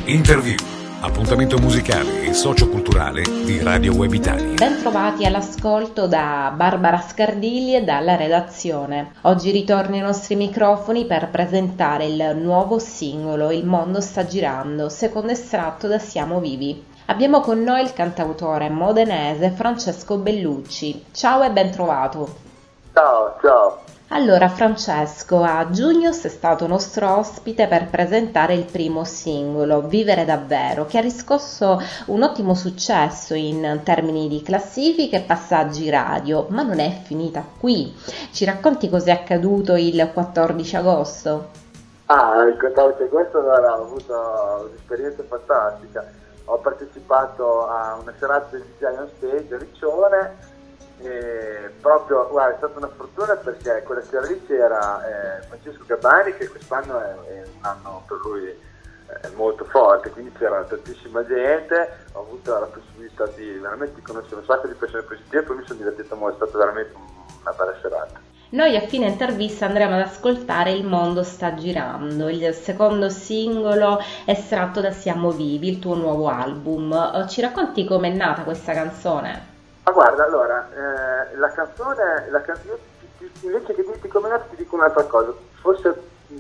Interview, appuntamento musicale e socioculturale di Radio Web Italia. Bentrovati all'ascolto da Barbara Scardilli e dalla redazione. Oggi ritorno ai nostri microfoni per presentare il nuovo singolo Il mondo sta girando, secondo estratto da Siamo Vivi. Abbiamo con noi il cantautore modenese Francesco Bellucci. Ciao e ben trovato. Ciao. Allora Francesco, a giugno sei stato nostro ospite per presentare il primo singolo, Vivere davvero, che ha riscosso un ottimo successo in termini di classifiche e passaggi radio, ma non è finita qui. Ci racconti cos'è accaduto il 14 agosto? Il 14 agosto allora, ho avuto un'esperienza fantastica. Ho partecipato a una serata del DJ on Stage a Riccione. Proprio, guarda, è stata una fortuna perché quella sera lì c'era Francesco Gabbani, che quest'anno è un anno per lui molto forte, quindi c'era tantissima gente, ho avuto la possibilità di veramente conoscere un sacco di persone positive, poi mi sono divertito molto, è stata veramente una bella serata. Noi a fine intervista andremo ad ascoltare Il mondo sta girando, il secondo singolo estratto da Siamo Vivi, il tuo nuovo album. Ci racconti com'è nata questa canzone? Ma guarda, allora, la canzone, invece che dirti come nata ti dico un'altra cosa, forse,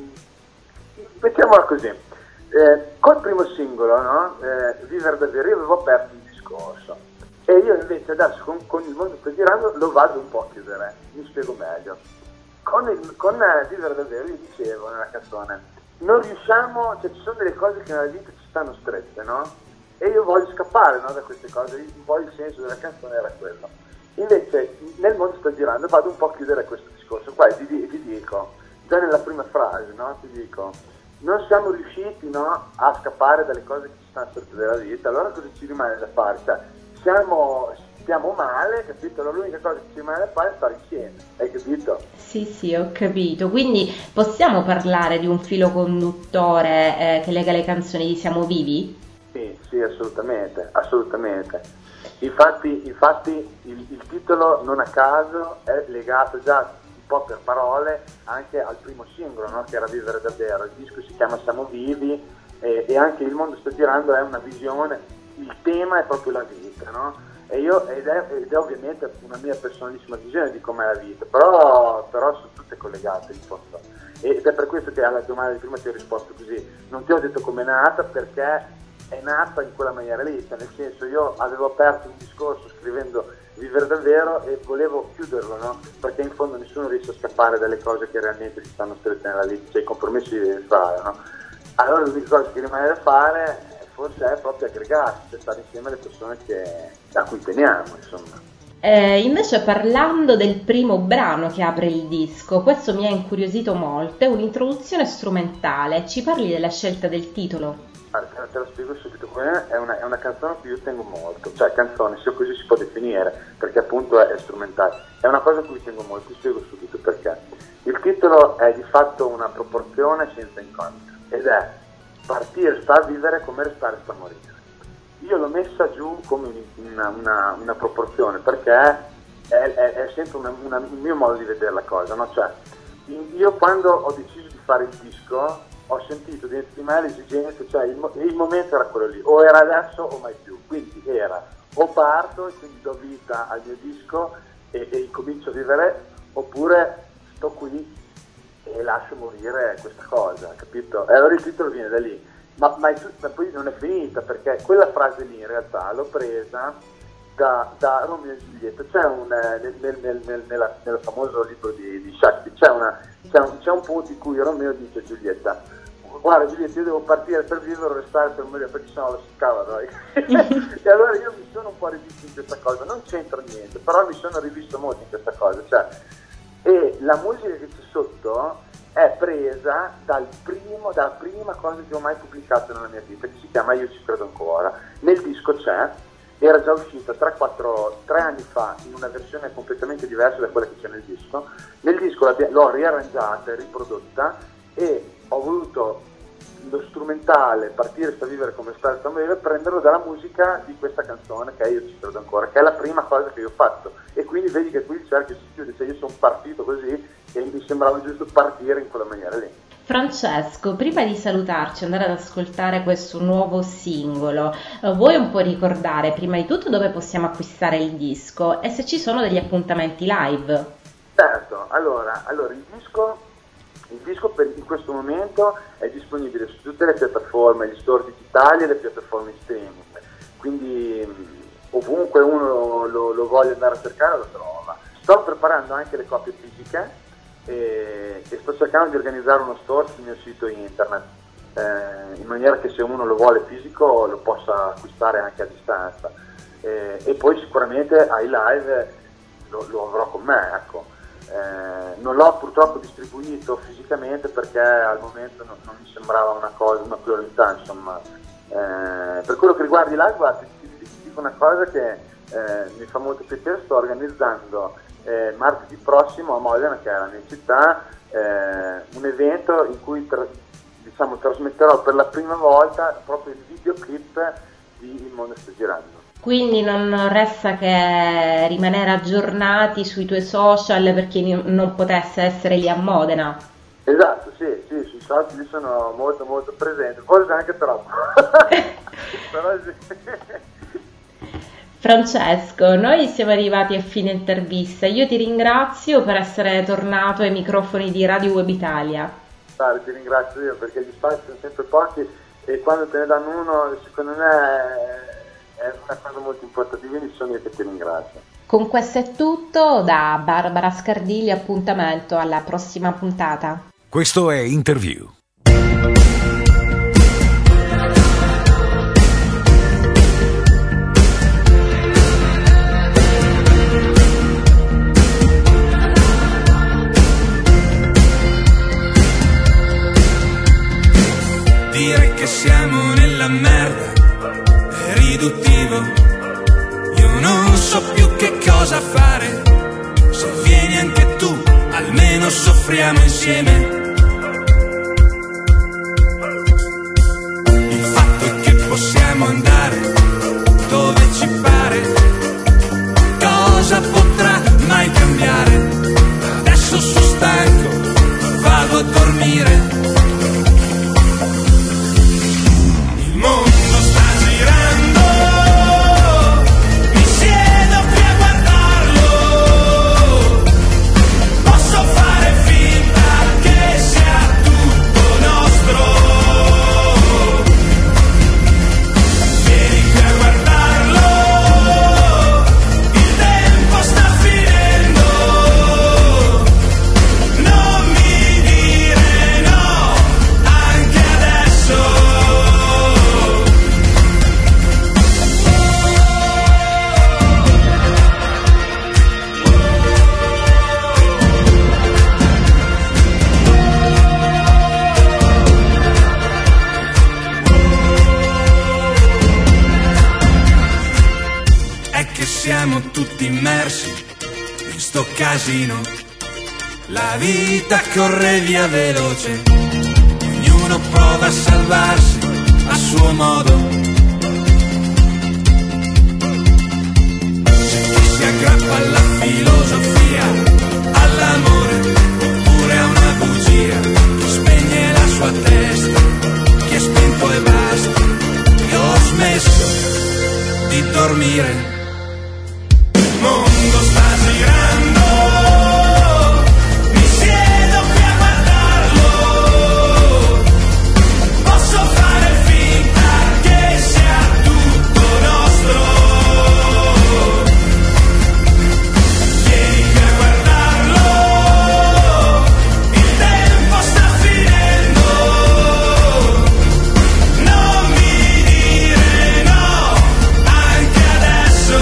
mettiamola così, col primo singolo, no? Vivere davvero, io avevo aperto un discorso, e io invece adesso con Il mondo sta girando lo vado un po' a chiudere, mi spiego meglio. Con Vivere davvero io dicevo nella canzone, non riusciamo, cioè ci sono delle cose che nella vita ci stanno strette, no? E io voglio scappare, no, da queste cose, un po' il senso della canzone era quello. Invece nel mondo sta girando vado un po' a chiudere questo discorso qua e ti dico, già nella prima frase, no, ti dico, non siamo riusciti, no, a scappare dalle cose che ci stanno strette della vita, allora cosa ci rimane da fare? Cioè, stiamo male, capito? Allora l'unica cosa che ci rimane da fare è stare insieme, hai capito? Sì, ho capito. Quindi possiamo parlare di un filo conduttore che lega le canzoni di Siamo Vivi? Sì, assolutamente. Infatti il titolo non a caso è legato già un po' per parole anche al primo singolo, no? Che era Vivere davvero. Il disco si chiama Siamo Vivi e anche Il mondo sta girando è una visione, il tema è proprio la vita, no? Ed è ovviamente una mia personalissima visione di com'è la vita, però sono tutte collegate in fondo. Ed è per questo che alla domanda di prima ti ho risposto così. Non ti ho detto com'è nata perché è nata in quella maniera lì, cioè nel senso io avevo aperto un discorso scrivendo Vivere davvero e volevo chiuderlo, no? Perché in fondo nessuno riesce a scappare dalle cose che realmente ci stanno strette nella vita, cioè i compromessi li devi fare, no? Allora l'unica cosa che rimane da fare forse è proprio aggregarsi, cioè stare insieme alle persone a cui teniamo, insomma. Invece parlando del primo brano che apre il disco, questo mi ha incuriosito molto, è un'introduzione strumentale, ci parli della scelta del titolo? Te lo spiego subito, è una canzone a cui io tengo molto, cioè canzone, se così si può definire, perché appunto è strumentale, è una cosa a cui tengo molto, ti spiego subito perché. Il titolo è di fatto una proporzione senza incontro, ed è partire sta a vivere come restare sta a morire. Io l'ho messa giù come una proporzione, perché è sempre un mio modo di vedere la cosa, no? Cioè, io quando ho deciso di fare il disco, ho sentito dentro di me l'esigenza, cioè il momento era quello lì, o era adesso o mai più, quindi era o parto e quindi do vita al mio disco e comincio a vivere, oppure sto qui e lascio morire questa cosa, capito? E allora il titolo viene da lì, ma poi non è finita, perché quella frase lì in realtà l'ho presa da Romeo e Giulietta. C'è nel famoso libro di Shakespeare c'è un punto in cui Romeo dice a Giulietta: guarda Giulietta, io devo partire per vivere o restare per morire, perché sennò lo si cava, no? E allora io mi sono un po' rivisto in questa cosa, non c'entra niente, però mi sono rivisto molto in questa cosa, cioè, e la musica che c'è sotto è presa dalla prima cosa che ho mai pubblicato nella mia vita, che si chiama Io ci credo ancora. Nel disco era già uscita 3 anni fa in una versione completamente diversa da quella che c'è nel disco. Nel disco l'ho riarrangiata e riprodotta e ho voluto lo strumentale Partire sta a vivere come stare sta a morire, prenderlo dalla musica di questa canzone che è Io ci credo ancora, che è la prima cosa che io ho fatto, e quindi vedi che qui il cerchio si chiude, cioè io sono partito così e mi sembrava giusto partire in quella maniera lì. Francesco, prima di salutarci e andare ad ascoltare questo nuovo singolo, vuoi un po' ricordare prima di tutto dove possiamo acquistare il disco e se ci sono degli appuntamenti live? Certo, allora il disco in questo momento è disponibile su tutte le piattaforme, gli store digitali e le piattaforme streaming, quindi ovunque uno lo voglia andare a cercare lo trova. Sto preparando anche le copie fisiche e sto cercando di organizzare uno store sul mio sito internet, in maniera che se uno lo vuole fisico lo possa acquistare anche a distanza, e poi sicuramente ai live lo avrò con me, ecco. Non l'ho purtroppo distribuito fisicamente perché al momento non mi sembrava una priorità, insomma. Per quello che riguarda i live, guarda, ti dico una cosa che mi fa molto piacere. Sto organizzando martedì prossimo a Modena, che è la mia città, un evento in cui trasmetterò per la prima volta proprio il videoclip di Il mondo sta girando. Quindi non resta che rimanere aggiornati sui tuoi social per chi non potesse essere lì a Modena. Esatto, sì, sui social io sono molto molto presente, forse anche troppo. Però sì. Francesco, noi siamo arrivati a fine intervista. Io ti ringrazio per essere tornato ai microfoni di Radio Web Italia. Ti ringrazio io perché gli spazi sono sempre pochi e quando te ne danno uno, secondo me è una cosa molto importante, quindi sono io che ti ringrazio. Con questo è tutto, da Barbara Scardilli, appuntamento alla prossima puntata. Questo è Interview. Dire che siamo nella merda è riduttivo. Io non so più che cosa fare. Se vieni anche tu, almeno soffriamo insieme. Il fatto è che possiamo andare dove ci pare. Cosa potrà mai cambiare? Adesso sono stanco, vado a dormire. Il mondo sta girando, mi siedo qui a guardarlo. Posso fare finta che sia tutto nostro. Vieni qui a guardarlo, il tempo sta finendo. Non mi dire no, anche adesso. È che siamo tutti immersi in sto casino. La vita corre via veloce, ognuno prova a salvarsi a suo modo. C'è chi si aggrappa alla filosofia, all'amore, oppure a una bugia. Chi spegne la sua testa, chi è spento e basta. Io ho smesso di dormire. Il mondo sta girando, mi siedo qui a guardarlo. Posso fare finta che sia tutto nostro. Vieni qui a guardarlo, il tempo sta finendo. Non mi dire no, anche adesso.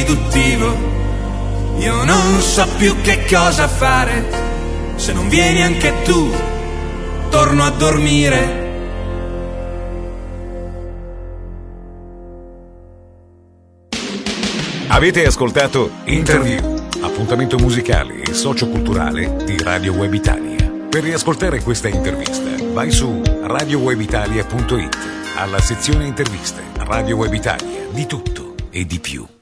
riduttivo. Io non so più che cosa fare, se non vieni anche tu, torno a dormire. Avete ascoltato Interview, appuntamento musicale e socioculturale di Radio Web Italia. Per riascoltare questa intervista, vai su radiowebitalia.it, alla sezione interviste. Radio Web Italia, di tutto e di più.